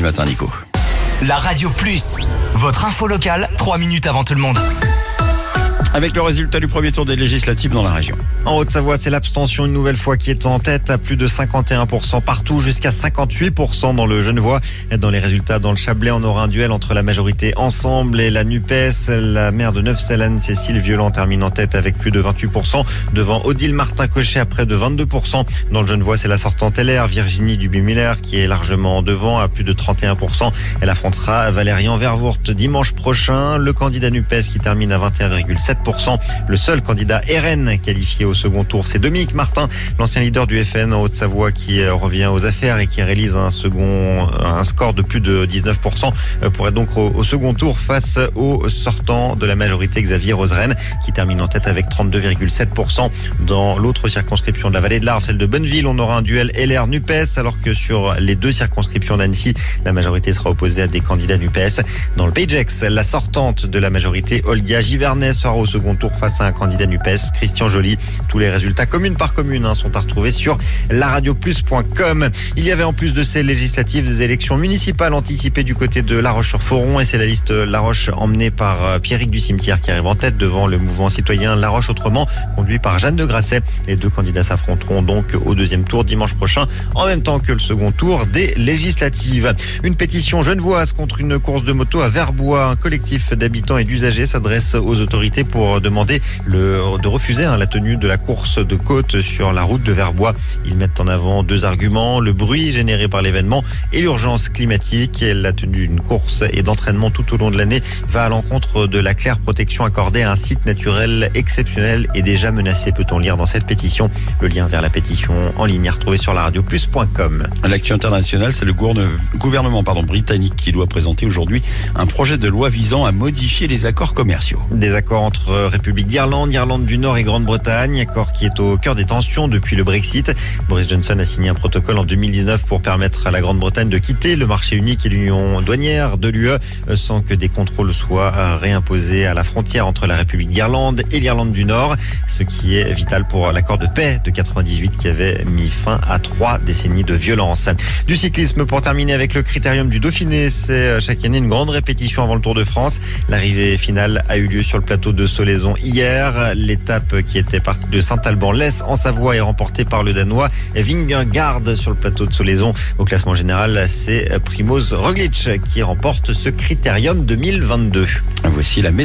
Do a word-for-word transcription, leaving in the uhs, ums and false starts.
matin, Nico. La Radio Plus, votre info locale, trois minutes avant tout le monde. Avec le résultat du premier tour des législatives dans la région. En Haute-Savoie, c'est l'abstention une nouvelle fois qui est en tête à plus de cinquante et un pour cent partout, jusqu'à cinquante-huit pour cent dans le Genevois. Dans les résultats, dans le Chablais, on aura un duel entre la majorité Ensemble et la NUPES. La maire de Neuf-Célène, Cécile Violent, termine en tête avec plus de vingt-huit pour cent, devant Odile Martin-Cochet à près de vingt-deux pour cent. Dans le Genevois, c'est la sortante L R, Virginie Duby-Muller, qui est largement devant à plus de trente et un pour cent. Elle affrontera Valérian Vervoort dimanche prochain. Le candidat NUPES qui termine à vingt et un virgule sept pour cent. Le seul candidat R N qualifié au second tour, c'est Dominique Martin, l'ancien leader du F N en Haute-Savoie, qui revient aux affaires et qui réalise un second, un score de plus de dix-neuf pour cent pour être donc au, au second tour face au sortant de la majorité Xavier Roseren, qui termine en tête avec trente-deux virgule sept pour cent. Dans l'autre circonscription de la vallée de l'Arve, celle de Bonneville, on aura un duel L R NUPES, alors que sur les deux circonscriptions d'Annecy, la majorité sera opposée à des candidats NUPES. Dans le Pays de Gex, la sortante de la majorité Olga Givernet sera au second tour face à un candidat NUPES, Christian Joly. Tous les résultats commune par commune hein, sont à retrouver sur la radio plus point com. Il y avait en plus de ces législatives des élections municipales anticipées du côté de La Roche-sur-Foron, et c'est la liste La Roche emmenée par Pierrick du Cimetière qui arrive en tête devant le mouvement citoyen La Roche Autrement, conduit par Jeanne de Grasset. Les deux candidats s'affronteront donc au deuxième tour dimanche prochain, en même temps que le second tour des législatives. Une pétition genevoise contre une course de moto à Verbois. Un collectif d'habitants et d'usagers s'adresse aux autorités pour demander le, de refuser hein, la tenue de la course de côte sur la route de Verbois. Ils mettent en avant deux arguments: le bruit généré par l'événement et l'urgence climatique. La tenue d'une course et d'entraînement tout au long de l'année va à l'encontre de la claire protection accordée à un site naturel exceptionnel et déjà menacé, peut-on lire dans cette pétition. Le lien vers la pétition en ligne est retrouvé sur la radio plus point com. L'actu internationale, c'est le gouvernement pardon, britannique qui doit présenter aujourd'hui un projet de loi visant à modifier les accords commerciaux. Des accords entre République d'Irlande, Irlande du Nord et Grande-Bretagne, accord qui est au cœur des tensions depuis le Brexit. Boris Johnson a signé un protocole en deux mille dix-neuf pour permettre à la Grande-Bretagne de quitter le marché unique et l'union douanière de l'U E sans que des contrôles soient réimposés à la frontière entre la République d'Irlande et l'Irlande du Nord, ce qui est vital pour l'accord de paix de quatre-vingt-dix-huit qui avait mis fin à trois décennies de violence. Du cyclisme pour terminer avec le Critérium du Dauphiné, c'est chaque année une grande répétition avant le Tour de France. L'arrivée finale a eu lieu sur le plateau de Solaizon hier. L'étape qui était partie de Saint-Alban-l'Ès en Savoie est remportée par le Danois Vingegaard sur le plateau de Solaizon. Au classement général, c'est Primoz Roglic qui remporte ce Critérium deux mille vingt-deux. Voici la météo.